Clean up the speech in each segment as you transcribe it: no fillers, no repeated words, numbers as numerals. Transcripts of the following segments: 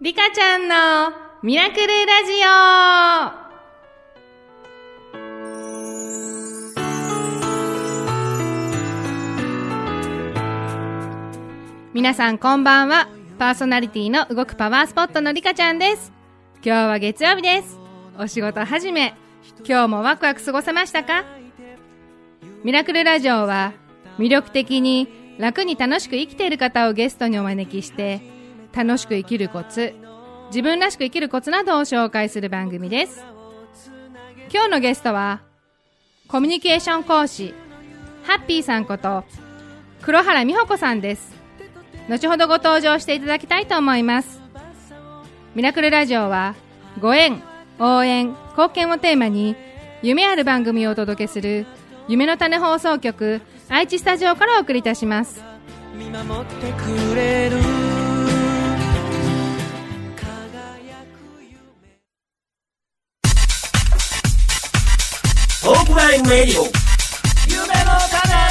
リカちゃんのミラクルラジオ。皆さんこんばんは。パーソナリティの動くパワースポットのリカちゃんです。今日は月曜日です。お仕事始め、今日もワクワク過ごせましたか？ミラクルラジオは魅力的に楽に楽しく生きている方をゲストにお招きして、楽しく生きるコツ、自分らしく生きるコツなどを紹介する番組です。今日のゲストはコミュニケーション講師ハッピーさんこと黒原美穂子さんです。後ほどご登場していただきたいと思います。ミラクルラジオはご縁、応援、貢献をテーマに夢ある番組をお届けする夢の種放送局愛知スタジオからお送りいたします。 見守ってくれるトークラインレディオ夢の種。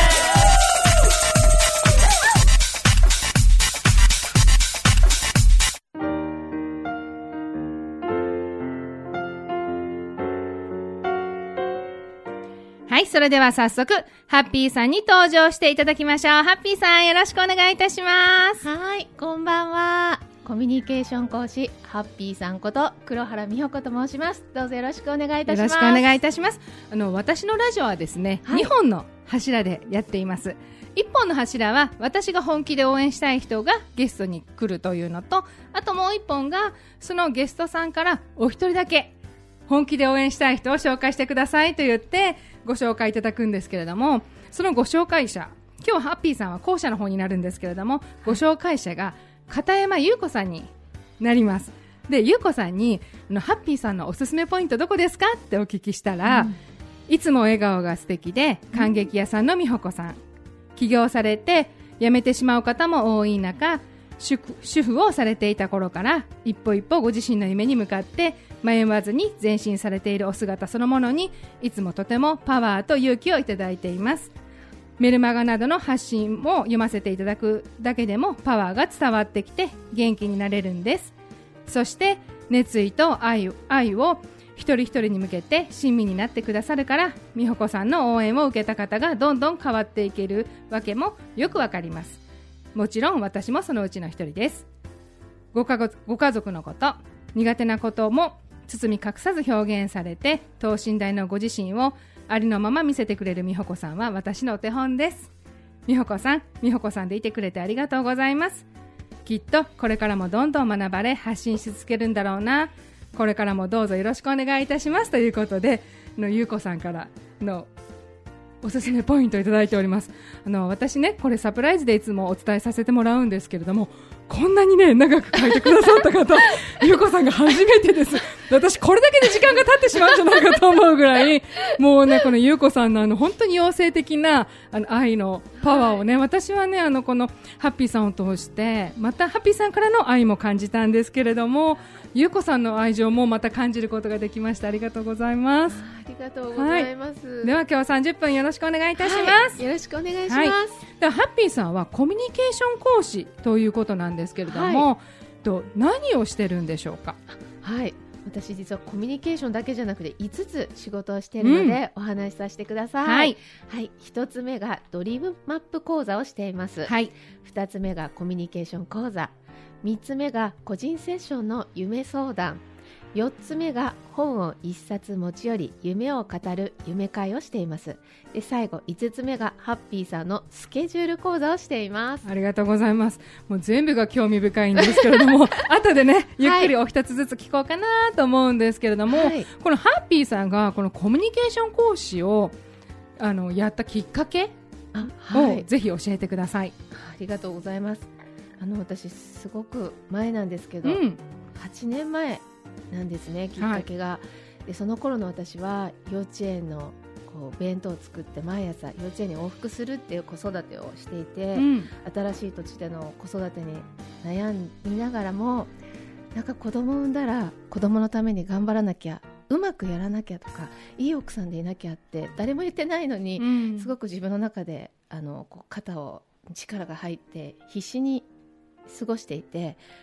はい、それでは早速ハッピーさんに登場していただきましょう。ハッピーさん、よろしくお願いいたします。 はい、こんばんは。コミュニケーション講師ハッピーさんこと黒原美穂子と申します。どうぞよろしくお願いいたします。 よろしくお願いいたします。私のラジオはですね、2本の柱でやっています。1本の柱は私が本気で応援したい人がゲストに来るというのと、あともう1本がそのゲストさんからお一人だけ本気で応援したい人を紹介してくださいと言ってご紹介いただくんですけれども、そのご紹介者、今日ハッピーさんは後者の方になるんですけれども、ご紹介者が片山優子さんになります。で、優子さんにハッピーさんのおすすめポイントどこですかってお聞きしたら、いつも笑顔が素敵で感激屋さんの美穂子さん、起業されて辞めてしまう方も多い中、主婦をされていた頃から一歩一歩ご自身の夢に向かって迷わずに前進されているお姿そのものに、いつもとてもパワーと勇気をいただいています。メルマガなどの発信も読ませていただくだけでもパワーが伝わってきて元気になれるんです。そして熱意と愛を一人一人に向けて親身になってくださるから、美穂子さんの応援を受けた方がどんどん変わっていけるわけもよくわかります。もちろん私もそのうちの一人です。ご家族のこと、苦手なことも包み隠さず表現されて、等身大のご自身をありのまま見せてくれる美穂子さんは私のお手本です。美穂子さんでいてくれてありがとうございます。きっとこれからもどんどん学ばれ発信し続けるんだろうな。これからもどうぞよろしくお願いいたしますということで、優子さんからのおすすめポイントをいただいております。私ね、これサプライズでいつもお伝えさせてもらうんですけれども、こんなにね長く書いてくださった方優子さんが初めてです。私これだけで時間が経ってしまうんじゃないかと思うぐらい、もうね、この優子さんの本当に妖精的な愛のパワーをね、私はねこのハッピーさんを通してまたハッピーさんからの愛も感じたんですけれども、優子さんの愛情もまた感じることができました。ありがとうございます。 ありがとうございます。 では今日は30分よろしくお願いいたします。 よろしくお願いします。 ではハッピーさんはコミュニケーション講師ということなんですけれども、何をしてるんでしょうか？ はい、私実はコミュニケーションだけじゃなくて5つ仕事をしているので、お話しさせてください。1つ目がドリームマップ講座をしています。2つ目がコミュニケーション講座、3つ目が個人セッションの夢相談、4つ目が本を1冊持ち寄り夢を語る夢会をしています。で、最後5つ目がハッピーさんのスケジュール講座をしています。 ありがとうございます。もう全部が興味深いんですけれども後でねゆっくりお一つずつ聞こうかなと思うんですけれども、このハッピーさんがこのコミュニケーション講師をやったきっかけをぜひ教えてください。 ありがとうございます。私すごく前なんですけど、8年前なんですね、きっかけが。で、その頃の私は幼稚園の弁当を作って毎朝幼稚園に往復するっていう子育てをしていて、新しい土地での子育てに悩みながらも、なんか子供産んだら子供のために頑張らなきゃ、うまくやらなきゃとか、いい奥さんでいなきゃって誰も言ってないのに、すごく自分の中で肩を力が入って必死に過ごしていて、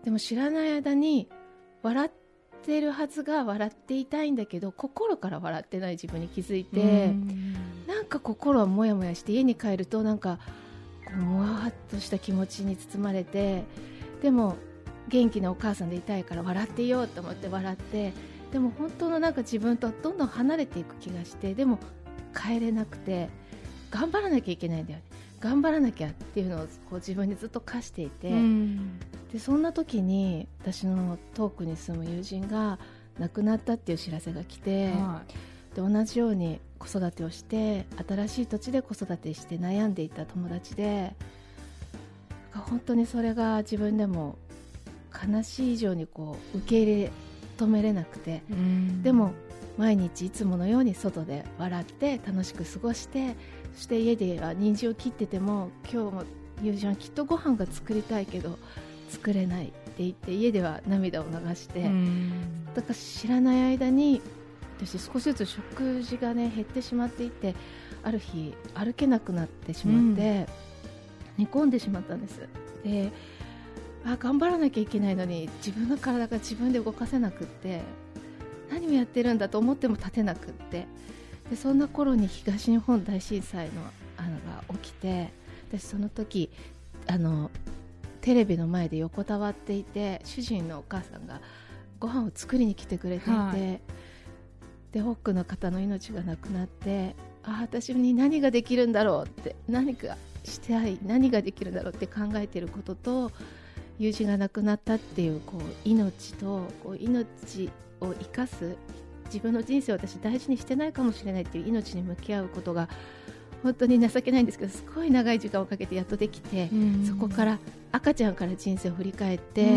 でも知らない間に笑ってるはずが笑っていたいんだけど、心から笑ってない自分に気づいて、なんか心はもやもやして、家に帰るとなんかこうもわっとした気持ちに包まれて、でも元気なお母さんでいたいから笑っていようと思って笑って、でも本当のなんか自分とはどんどん離れていく気がして、でも帰れなくて、頑張らなきゃいけないんだよね、頑張らなきゃっていうのをこう自分にずっと課していて、でそんな時に私の遠くに住む友人が亡くなったっていう知らせが来て、で同じように子育てをして、新しい土地で子育てして悩んでいた友達で、本当にそれが自分でも悲しい以上にこう受け入れ止めれなくて、でも毎日いつものように外で笑って楽しく過ごして、そして家では人参を切ってても、今日も友人はきっとご飯が作りたいけど作れないって言って家では涙を流して、だから知らない間に私少しずつ食事がね減ってしまっていて、ある日歩けなくなってしまって、寝込んでしまったんです。で、頑張らなきゃいけないのに自分の体が自分で動かせなくって、何をやってるんだと思っても立てなくって、でそんな頃に東日本大震災のが起きて、私その時テレビの前で横たわっていて、主人のお母さんがご飯を作りに来てくれていて、で多くの方の命がなくなって、私に何ができるんだろうって、何かしたい、何ができるんだろうって考えていることと、友人が亡くなったっていうこう命とこう命を生かす、自分の人生を私大事にしてないかもしれないっていう命に向き合うことが本当に情けないんですけど、すごい長い時間をかけてやっとできて、そこから赤ちゃんから人生を振り返って、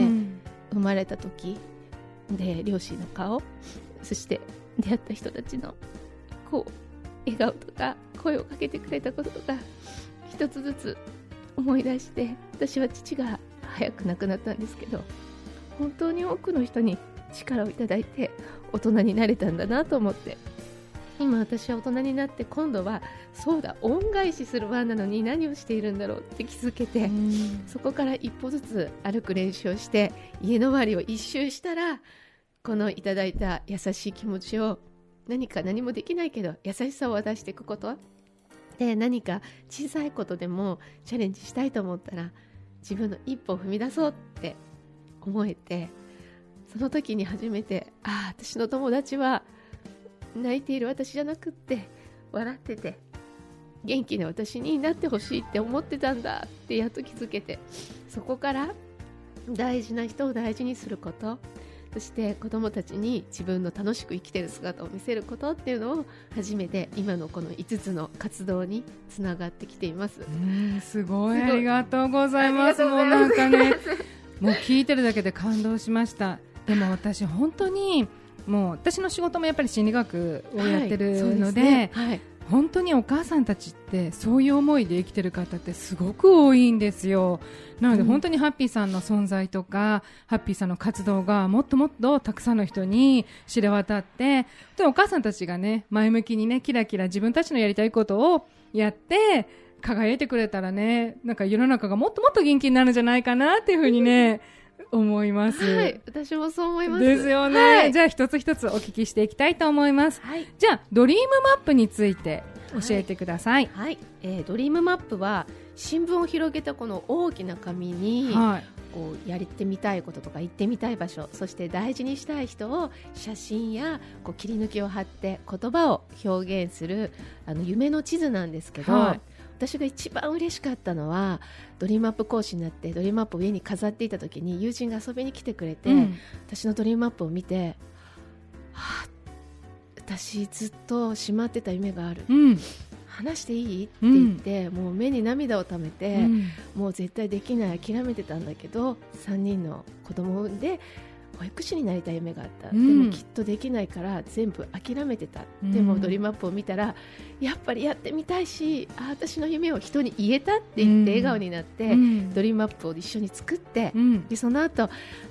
生まれた時で両親の顔、そして出会った人たちのこう笑顔とか声をかけてくれたこととか一つずつ思い出して、私は父が早く亡くなったんですけど、本当に多くの人に力をいただいて大人になれたんだなと思って、今私は大人になって今度はそうだ恩返しする番なのに何をしているんだろうって気づけて、そこから一歩ずつ歩く練習をして家の周りを一周したら、このいただいた優しい気持ちを何もできないけど優しさを渡していくことで、何か小さいことでもチャレンジしたいと思ったら自分の一歩を踏み出そうって思えて、その時に初めて私の友達は泣いている私じゃなくって笑ってて元気な私になってほしいって思ってたんだってやっと気づけて、そこから大事な人を大事にすること、そして子供たちに自分の楽しく生きている姿を見せることっていうのを初めて今のこの5つの活動につながってきています。 すごいありがとうございます。もうなんかねもう聞いてるだけで感動しました。でも私本当にもう私の仕事もやっぱり心理学をやってるので、本当にお母さんたちってそういう思いで生きてる方ってすごく多いんですよ。なので本当にハッピーさんの存在とか、ハッピーさんの活動がもっともっとたくさんの人に知れ渡って、でお母さんたちがね前向きにねキラキラ自分たちのやりたいことをやって輝いてくれたらね、なんか世の中がもっともっと元気になるんじゃないかなっていうふうにね思います。 私もそう思いますですよね。じゃあ一つ一つお聞きしていきたいと思います。じゃあドリームマップについて教えてください。 ドリームマップは新聞を広げたこの大きな紙に、こうやってみたいこととか行ってみたい場所、そして大事にしたい人を写真やこう切り抜きを貼って言葉を表現する夢の地図なんですけど、私が一番嬉しかったのはドリームマップ講師になってドリームマップを家に飾っていた時に友人が遊びに来てくれて、私のドリームマップを見て、私ずっとしまってた夢がある、話していいって言って、もう目に涙をためて、もう絶対できない諦めてたんだけど3人の子供を産んで保育士になりたい夢があった、でもきっとできないから全部諦めてた、でもドリームマップを見たらやっぱりやってみたいし、私の夢を人に言えたって言って笑顔になって、ドリームマップを一緒に作って、でその後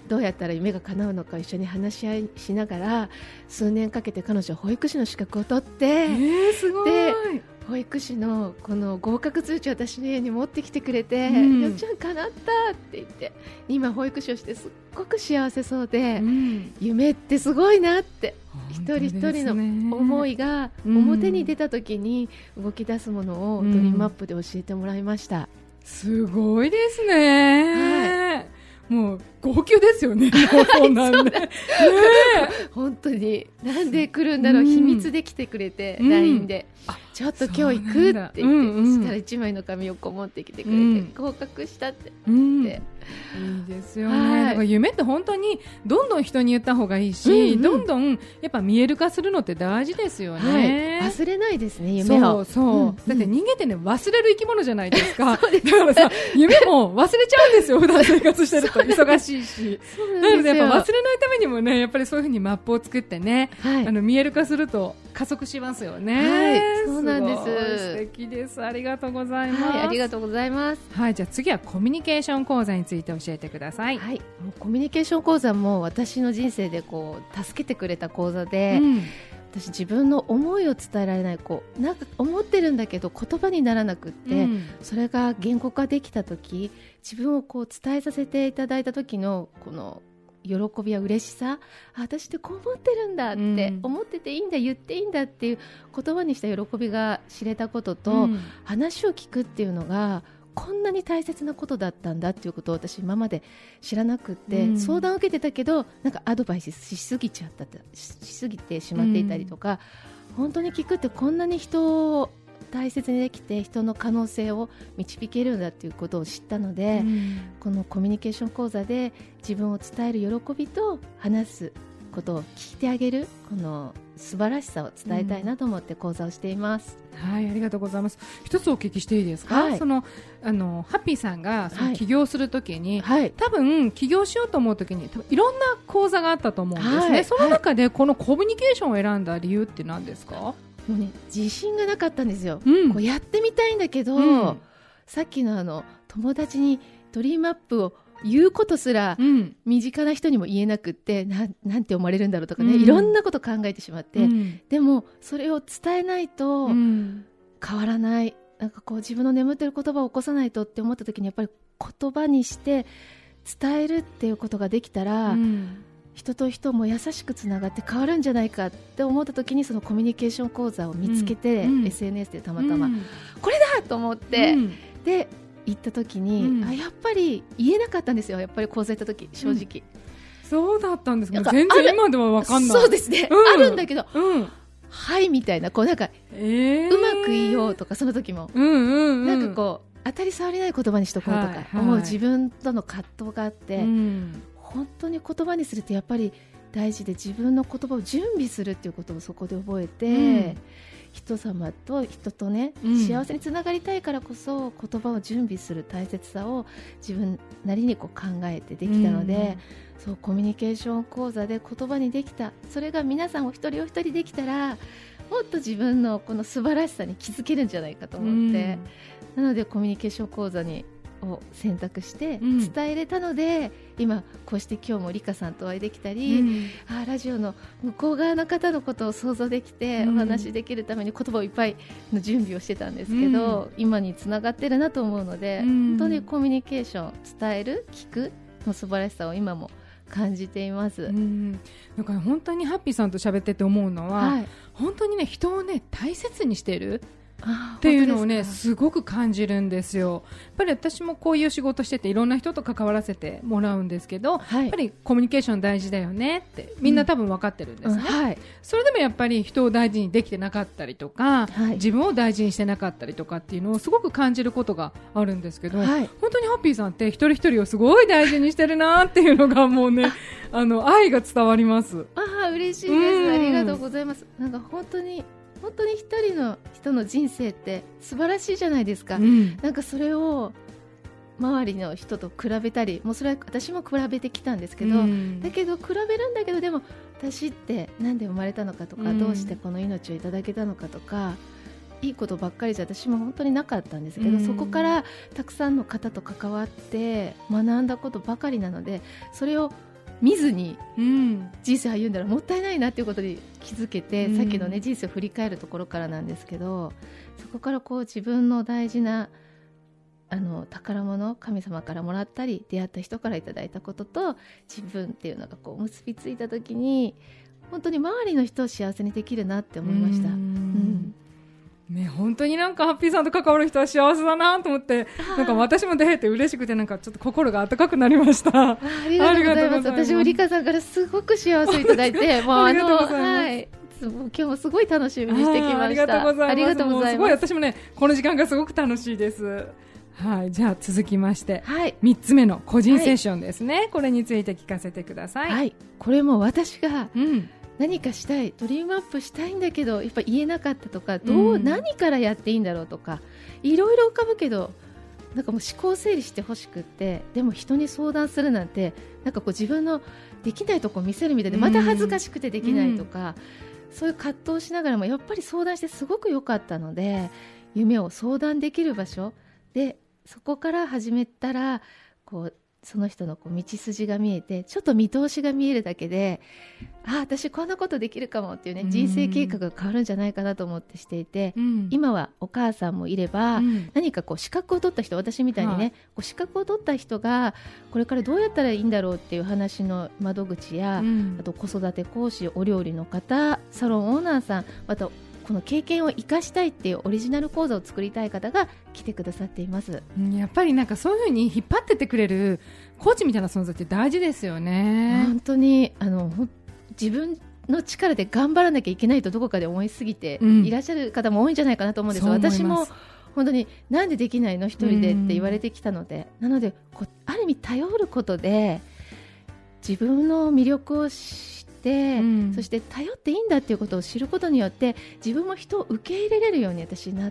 どうやったら夢が叶うのか一緒に話し合いしながら数年かけて彼女は保育士の資格を取って、 すごい。 で保育士のこの合格通知を私の家に持ってきてくれて、よっちゃん叶ったって言って今保育士をしてすっごく幸せそうで、夢ってすごいなって一人一人の思いが表に出た時に動き出すものをドリームマップで教えてもらいました。 すごいですね、もう号泣ですよね。そうなんで、 本当になんで来るんだろう、秘密で来てくれて、LINE でちょっと今日行くって言って、したら1枚の紙をこう持ってきてくれて、合格したって言って、 いいですよね。だから夢って本当にどんどん人に言った方がいいし、どんどんやっぱ見える化するのって大事ですよね。 忘れないですね、夢を。 だって人間ってね、忘れる生き物じゃないですか。だからさ、夢も忘れちゃうんですよ。普段生活してると忙しいし。なのでやっぱ忘れないためにもね、やっぱりそういう風にマップを作ってね、見える化すると加速しますよね。 そうなんです。 素敵です。ありがとうございます。 ありがとうございます。 じゃあ次はコミュニケーション講座について教えてください。 もうコミュニケーション講座も私の人生でこう助けてくれた講座で、私自分の思いを伝えられない、なんか思ってるんだけど言葉にならなくって、それが言語化できた時、自分をこう伝えさせていただいた時のこの喜びや嬉しさ、私ってこう思ってるんだって、思ってていいんだ、言っていいんだっていう言葉にした喜びが知れたことと、話を聞くっていうのがこんなに大切なことだったんだっていうことを私今まで知らなくって、相談を受けてたけどなんかアドバイスしすぎてしまっていたりとか、本当に聞くってこんなに人を大切にできて人の可能性を導けるんだっていうことを知ったので、このコミュニケーション講座で自分を伝える喜びと話すことを聞いてあげるこの素晴らしさを伝えたいなと思って講座をしています。 ありがとうございます。一つお聞きしていいですか。ハッピーさんがその起業するときに、多分起業しようと思うときにいろんな講座があったと思うんですね。その中でこのコミュニケーションを選んだ理由って何ですか。 もうね、自信がなかったんですよ、こうやってみたいんだけど、さっきの友達にドリームアップを言うことすら、身近な人にも言えなくってなんて思われるんだろうとかね、いろんなこと考えてしまって、でもそれを伝えないと変わらない、なんかこう自分の眠ってる言葉を起こさないとって思った時にやっぱり言葉にして伝えるっていうことができたら、人と人も優しくつながって変わるんじゃないかって思った時にそのコミュニケーション講座を見つけて、SNS でたまたま、これだと思って、で行った時に、やっぱり言えなかったんですよ。やっぱり講座行った時正直、 そうだったんですか。全然今では分かんない。 そうですね、あるんだけど、はいみたいなこうなんか、うまく言おうとかその時も、なんかこう当たり障りない言葉にしとこうとか思う自分との葛藤があって、本当に言葉にするとやっぱり大事で、自分の言葉を準備するっていうことをそこで覚えて、人様と人とね、幸せにつながりたいからこそ言葉を準備する大切さを自分なりにこう考えてできたので、そうコミュニケーション講座で言葉にできた、それが皆さんお一人お一人できたらもっと自分のこの素晴らしさに気づけるんじゃないかと思って、なのでコミュニケーション講座を選択して伝えれたので、今こうして今日もリカさんとお会いできたり、ラジオの向こう側の方のことを想像できて、お話しできるために言葉をいっぱいの準備をしてたんですけど、今につながってるなと思うので、本当にコミュニケーション、伝える、聞くの素晴らしさを今も感じています。 だから本当にハッピーさんと喋ってて思うのは、本当にね、人をね大切にしているっていうのをねすごく感じるんですよ。やっぱり私もこういう仕事してていろんな人と関わらせてもらうんですけど、やっぱりコミュニケーション大事だよねってみんな多分分かってるんですね、それでもやっぱり人を大事にできてなかったりとか、自分を大事にしてなかったりとかっていうのをすごく感じることがあるんですけど、本当にハッピーさんって一人一人をすごい大事にしてるなっていうのがもうね愛が伝わります。 嬉しいです、ありがとうございます。なんか本当に一人の人の人生って素晴らしいじゃないですか、なんかそれを周りの人と比べたり、もうそれは私も比べてきたんですけど、だけど比べるんだけど、でも私ってなんで生まれたのかとか、どうしてこの命をいただけたのかとか、いいことばっかりじゃ私も本当になかったんですけど、そこからたくさんの方と関わって学んだことばかりなので、それを見ずにうん人生歩んだらもったいないなっていうことに気づけて、 うんさっきのね人生を振り返るところからなんですけど、そこからこう自分の大事な宝物、神様からもらったり出会った人からいただいたことと自分っていうのがこう結びついた時に、本当に周りの人を幸せにできるなって思いました。 ね、本当になんかハッピーさんと関わる人は幸せだなと思って、なんか私も出会えて嬉しくて、なんかちょっと心が温かくなりました。 ありがとうございます。私もリカさんからすごく幸せいただいて、もうはい、今日もすごい楽しみにしてきました。 ありがとうございます。 ありがとうございます。 すごい私もね、この時間がすごく楽しいです。はい、じゃあ続きまして、はい、3つ目の個人セッションですね、はい、これについて聞かせてください。 はい、これも私が、何かしたい、ドリームアップしたいんだけどやっぱ言えなかったとか、何からやっていいんだろうとかいろいろ浮かぶけど、なんかもう思考整理してほしくって、でも人に相談するなんてなんかこう自分のできないところ見せるみたいで、また恥ずかしくてできないとか、そういう葛藤しながらもやっぱり相談してすごく良かったので、夢を相談できる場所でそこから始めたらこうその人のこう道筋が見えて、ちょっと見通しが見えるだけで、私こんなことできるかもっていうね、人生計画が変わるんじゃないかなと思ってしていて、今はお母さんもいれば、何かこう資格を取った人、私みたいにね、こう資格を取った人がこれからどうやったらいいんだろうっていう話の窓口や、あと子育て講師、お料理の方、サロンオーナーさん、またこの経験を生かしたいっていうオリジナル講座を作りたい方が来てくださっています。 やっぱりなんかそういう風に引っ張ってってくれるコーチみたいな存在って大事ですよね。 本当に自分の力で頑張らなきゃいけないとどこかで思いすぎていらっしゃる方も多いんじゃないかなと思うんです。私も本当になんでできないの一人でって言われてきたので、なのである意味頼ることで自分の魅力を知って、そして頼っていいんだっていうことを知ることによって自分も人を受け入れれるように私になって、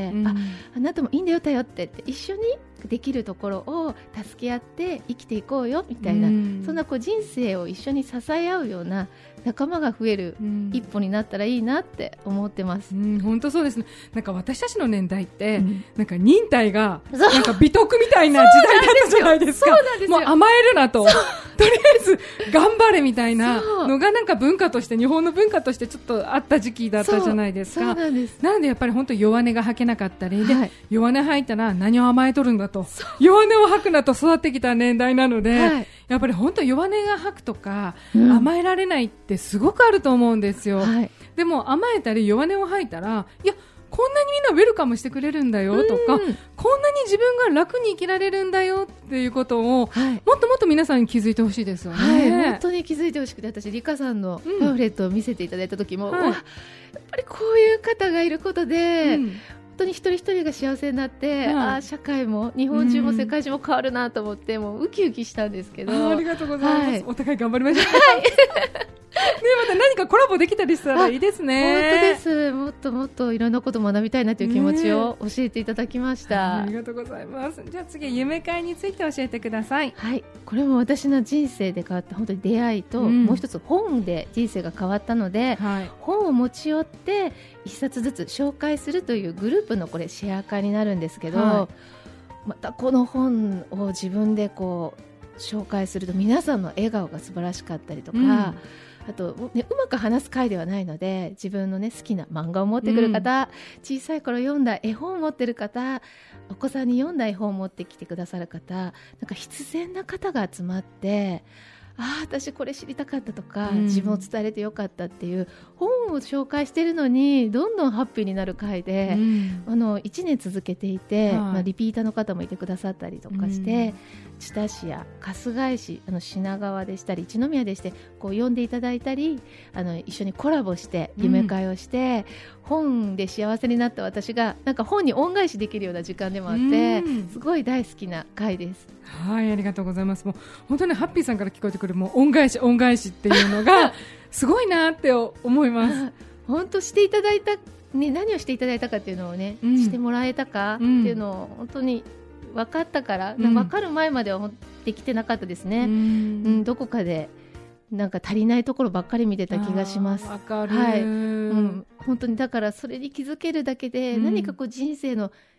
あなたもいいんだよ頼ってって一緒にできるところを助け合って生きていこうよみたいな、そんなこう人生を一緒に支え合うような仲間が増える一歩になったらいいなって思ってます。 本当そうですね。なんか私たちの年代って、なんか忍耐がなんか美徳みたいな時代だったじゃないですか。もう甘えるなと、とりあえず頑張れみたいなのがなんか文化として、日本の文化としてちょっとあった時期だったじゃないですか。なのでやっぱり本当弱音が吐けなかったりで、弱音吐いたら何を甘えとるんだと、弱音を吐くなと育ってきた年代なので、やっぱり本当弱音が吐くとか、甘えられないってすごくあると思うんですよ。でも甘えたり弱音を吐いたら、いやこんなにみんなウェルカムしてくれるんだよとか、こんなに自分が楽に生きられるんだよっていうことを、もっともっと皆さんに気づいてほしいですよね。 本当に気づいてほしくて、私リカさんのパンフレットを見せていただいた時も、やっぱりこういう方がいることで、本当に一人一人が幸せになって、社会も日本中も世界中も変わるなと思って、もうウキウキしたんですけど。 ありがとうございます。お互い頑張りましょう。また何かコラボできたりしたらいいですね。 本当です。もっともっといろんなことを学びたいなという気持ちを教えていただきました。 ありがとうございます。じゃあ次、夢会について教えてください。 はい、これも私の人生で変わった本当に出会いと、もう一つ本で人生が変わったので、本を持ち寄って一冊ずつ紹介するというグループのこれシェア会になるんですけど、またこの本を自分でこう紹介すると皆さんの笑顔が素晴らしかったりとか、あと、うまく話す会ではないので、自分の、好きな漫画を持ってくる方、小さい頃読んだ絵本を持ってる方、お子さんに読んだ絵本を持ってきてくださる方、なんか必然な方が集まって、私これ知りたかったとか、自分を伝えれてよかったっていう本を紹介しているのにどんどんハッピーになる回で、1年続けていて、リピーターの方もいてくださったりとかして、知多市や春日井市、品川でしたり一宮でしてこう読んでいただいたり、一緒にコラボして夢会をして、本で幸せになった私がなんか本に恩返しできるような時間でもあって、すごい大好きな回です。 はい、ありがとうございます。もう本当にハッピーさんから聞こえてくるもう恩返し恩返しっていうのがすごいなって思います本当していただいた、何をしていただいたかっていうのをね、してもらえたかっていうのを本当に分かったから、分かる前まではできてなかったですね。どこかでなんか足りないところばっかり見てた気がします。 わかる、 本当にだからそれに気づけるだけで、何かこう人生の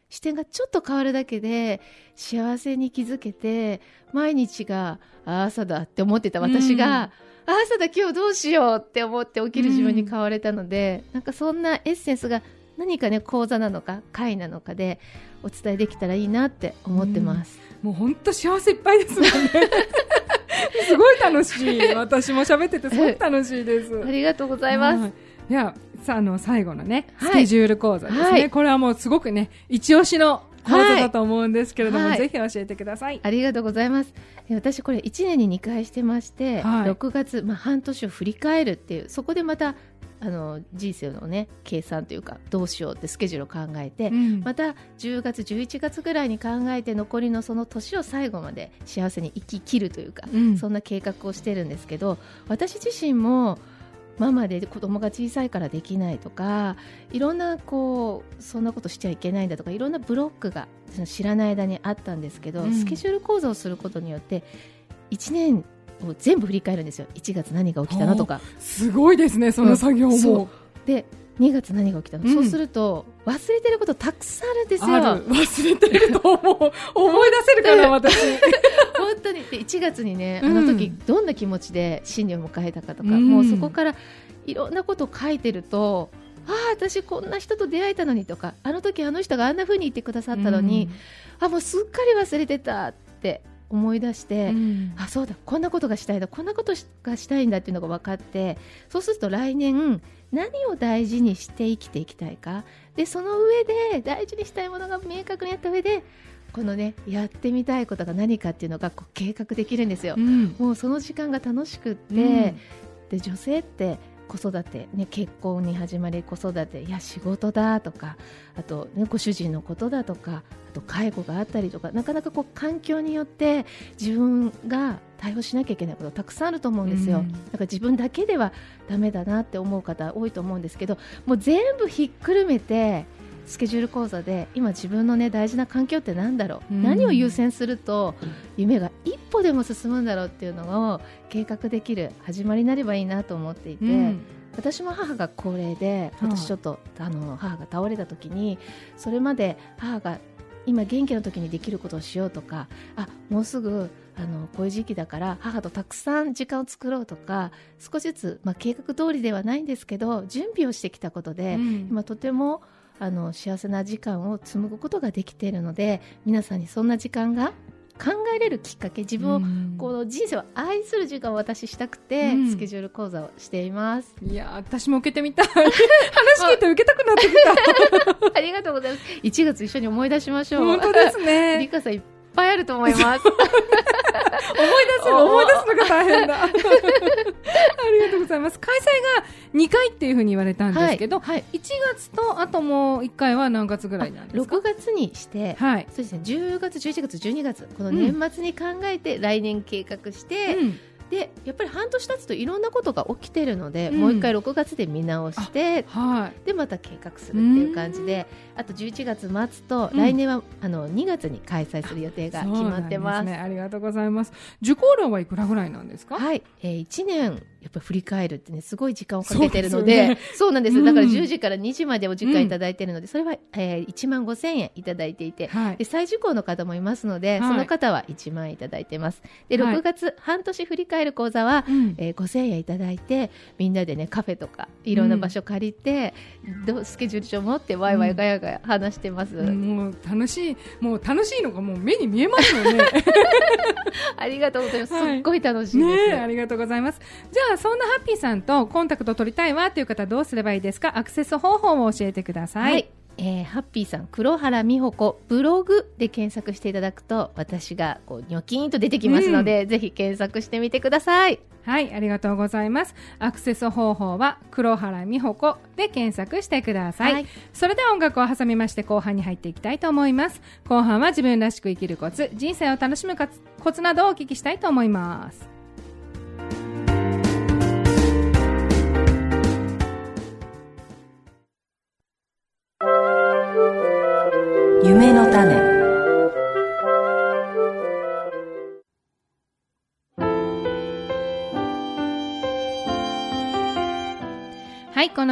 視点がちょっと変わるだけで幸せに気づけて、毎日が朝だって思ってた私が、朝だ今日どうしようって思って起きる自分に変われたので、なんかそんなエッセンスが何かね、講座なのか会なのかでお伝えできたらいいなって思ってます。 もう本当幸せいっぱいですもんねすごい楽しい。私も喋っててすごく楽しいですありがとうございます。 いや、最後のね、スケジュール講座ですね、これはもうすごくね、一押しの講座だと思うんですけれども、ぜひ教えてください。 ありがとうございます。私これ1年に2回してまして、6月、半年を振り返るっていう、そこでまた人生のね計算というか、どうしようってスケジュールを考えて、また10月11月ぐらいに考えて、残りのその年を最後まで幸せに生き切るというか、そんな計画をしてるんですけど、私自身もママで子供が小さいからできないとか、いろんなそんなことしちゃいけないんだとか、いろんなブロックが知らない間にあったんですけど、スケジュール講座をすることによって1年を全部振り返るんですよ。1月何が起きたのとか。 すごいですね、その作業も。 で2月何が起きたの、そうすると忘れてることたくさんあるんですよ。 忘れてると思い出せるかな私本当に。で1月にね、あの時どんな気持ちで新年を迎えたかとか、もうそこからいろんなことを書いてると、私こんな人と出会えたのにとか、あの時あの人があんな風に言ってくださったのに、もうすっかり忘れてたって思い出して、そうだ、こんなことがしたいんだ、こんなことがしたいんだっていうのが分かって、そうすると来年何を大事にして生きていきたいかで、その上で大事にしたいものが明確にあった上で、このね、やってみたいことが何かっていうのが計画できるんですよ。もうその時間が楽しくって、で女性って子育て、結婚に始まり子育て、いや仕事だとか、あと、ご主人のことだとか、あと介護があったりとか、なかなか環境によって自分が対応しなきゃいけないことたくさんあると思うんですよ。だから自分だけではダメだなって思う方多いと思うんですけど、もう全部ひっくるめてスケジュール講座で、今自分の大事な環境って何だろう、何を優先すると夢が一歩でも進むんだろうっていうのを計画できる始まりになればいいなと思っていて、私も母が高齢で、今年ちょっと母が倒れた時に、それまで母が今元気な時にできることをしようとか、もうすぐこういう時期だから母とたくさん時間を作ろうとか、少しずつ、計画通りではないんですけど準備をしてきたことで、今とても幸せな時間を紡ぐことができているので、皆さんにそんな時間が考えれるきっかけ、自分を人生を愛する時間を私したくて、スケジュール講座をしています。 いや、私も受けてみたい話聞いて受けたくなってきたありがとうございます。1月一緒に思い出しましょう。 本当ですね。 リカさんいっぱいあると思います思い出すのが大変だありがとうございます。開催が2回っていうふうに言われたんですけど、1月とあともう1回は何月ぐらいなんですか ？6月にして、そうですね、10月11月12月、この年末に考えて来年計画して、でやっぱり半年経つといろんなことが起きているので、もう一回6月で見直して、でまた計画するっていう感じで、あと11月末と来年は、2月に開催する予定が決まってます。 ありがとうございます。受講料はいくらぐらいなんですか ？1年やっぱり振り返るってね、すごい時間をかけてるので、そうなんです。だから10時から2時までお時間いただいているので、それは、15,000円いただいていて、で再受講の方もいますので、その方は1万円いただいてます。で6月、半年振り返る講座は、5,000円いただいて、みんなでねカフェとかいろんな場所借りて、スケジュール帳持ってワイワイガヤガヤ話してます。 もう楽しいのがもう目に見えますよねありがとうございます。すっごい楽しいです。 ありがとうございます。じゃあそんなハッピーさんとコンタクト取りたいわという方、どうすればいいですか？アクセス方法を教えてください。 ハッピーさん、黒原美穂子ブログで検索していただくと、私がニョキーンと出てきますので、ぜひ検索してみてください。 はい、ありがとうございます。アクセス方法は黒原美穂子で検索してください。それでは音楽を挟みまして、後半に入っていきたいと思います。後半は自分らしく生きるコツ、人生を楽しむコツなどをお聞きしたいと思います。 夢の種。 はい、この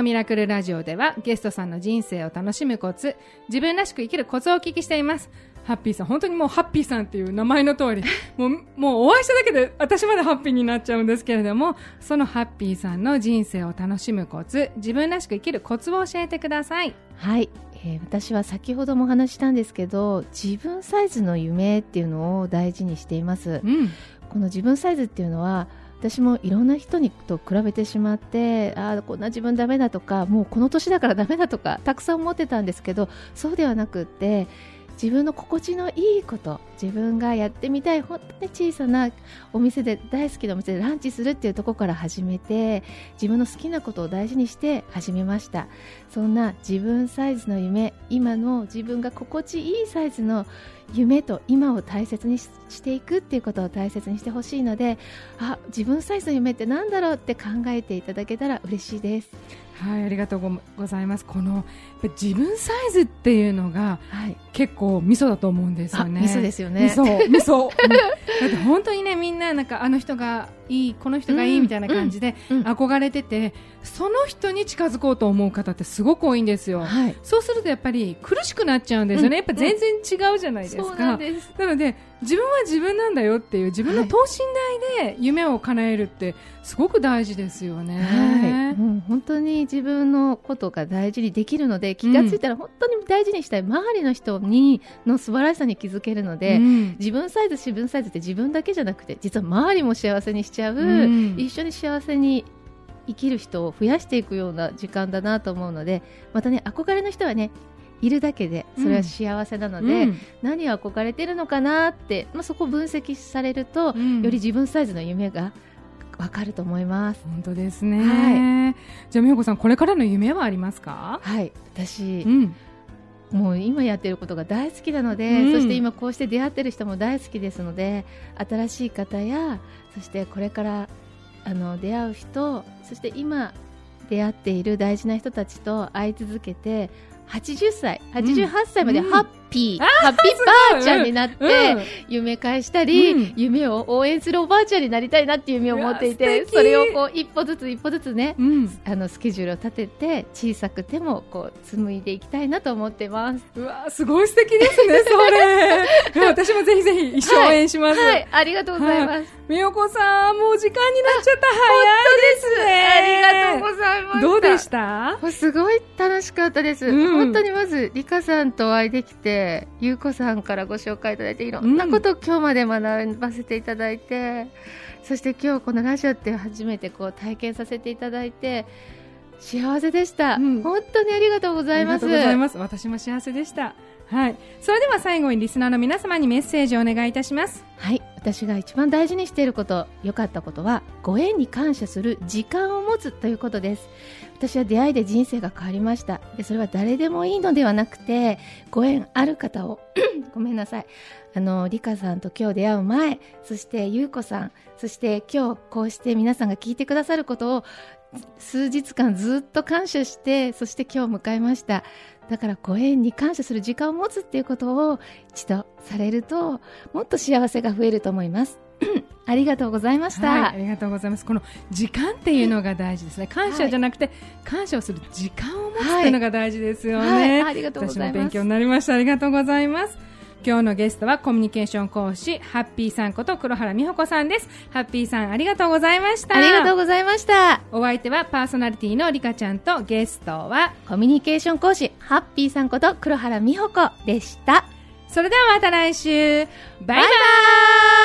ミラクルラジオではゲストさんの人生を楽しむコツ、自分らしく生きるコツをお聞きしています。ハッピーさん、本当にもうハッピーさんっていう名前の通り、もうお会いしただけで私までハッピーになっちゃうんですけれども、そのハッピーさんの人生を楽しむコツ、自分らしく生きるコツを教えてください。 はい、私は先ほどもお話したんですけど、自分サイズの夢っていうのを大事にしています、この自分サイズっていうのは私もいろんな人にと比べてしまって、こんな自分ダメだとか、もうこの年だからダメだとかたくさん思ってたんですけど、そうではなくって、自分の心地のいいこと、自分がやってみたい本当に小さなお店で、大好きなお店でランチするっていうところから始めて、自分の好きなことを大事にして始めました。そんな自分サイズの夢、今の自分が心地いいサイズの夢と今を大切にしていくっていうことを大切にしてほしいので、自分サイズの夢って何だろうって考えていただけたら嬉しいです。 はい、ありがとうございます。この自分サイズっていうのが、結構ミソだと思うんですよね。 ミソですよね。 ミソだって本当にね、みんななんかあの人がいい、この人がいいみたいな感じで憧れてて、その人に近づこうと思う方ってすごく多いんですよ、そうするとやっぱり苦しくなっちゃうんですよね、やっぱ全然違うじゃないですか、 そうなんです。 なので自分は自分なんだよっていう自分の等身大で夢を叶えるってすごく大事ですよね、 もう本当に自分のことが大事にできるので、気がついたら本当に大事にしたい周りの人の素晴らしさに気づけるので、自分サイズって自分だけじゃなくて、実は周りも幸せにしちゃう、一緒に幸せに生きる人を増やしていくような時間だなと思うので、またね、憧れの人はねいるだけでそれは幸せなので、何を憧れてるのかなって、そこを分析されると、より自分サイズの夢がわかると思います。 本当ですね、じゃあ美穂子さん、これからの夢はありますか？ 私、もう今やってることが大好きなので、そして今こうして出会ってる人も大好きですので、新しい方や、そしてこれから出会う人、そして今出会っている大事な人たちと会い続けて、80歳、88歳までハッピーばあちゃんになって、夢返したり、夢を応援するおばあちゃんになりたいなっていう夢を持っていて、それをこう一歩ずつね、スケジュールを立てて、小さくてもこう紡いでいきたいなと思ってます。 うわ、すごい素敵ですね、それ私もぜひぜひ一緒応援します。 ありがとうございます。 美穂子さん、もう時間になっちゃった。早いですね。 ありがとうございました。 どうでした？ すごい楽しかったです、本当にまずリカさんとお会いできて、ゆうこさんからご紹介いただいて、いろんなことを今日まで学ばせていただいて、そして今日このラジオって初めてこう体験させていただいて幸せでした、本当にありがとうございます。 ありがとうございます。私も幸せでした。はい、それでは最後にリスナーの皆様にメッセージをお願いいたします。 はい、私が一番大事にしていること、良かったことは、ご縁に感謝する時間を持つということです。私は出会いで人生が変わりました。で、それは誰でもいいのではなくて、ご縁ある方をごめんなさい、リカさんと今日出会う前、そしてゆうこさん、そして今日こうして皆さんが聞いてくださることを数日間ずっと感謝して、そして今日迎えました。だからご縁に感謝する時間を持つっていうことを一度されると、もっと幸せが増えると思いますありがとうございました、 ありがとうございます。この時間っていうのが大事ですね。感謝じゃなくて、感謝をする時間を持つっていうのが大事ですよね、 ありがとうございます。 私も勉強になりました。ありがとうございます。今日のゲストはコミュニケーション講師ハッピーさんこと黒原美穂子さんです。ハッピーさん、ありがとうございました。 ありがとうございました。 お相手はパーソナリティのリカちゃんと、ゲストはコミュニケーション講師ハッピーさんこと黒原美穂子でした。 それではまた来週、バイバーイ。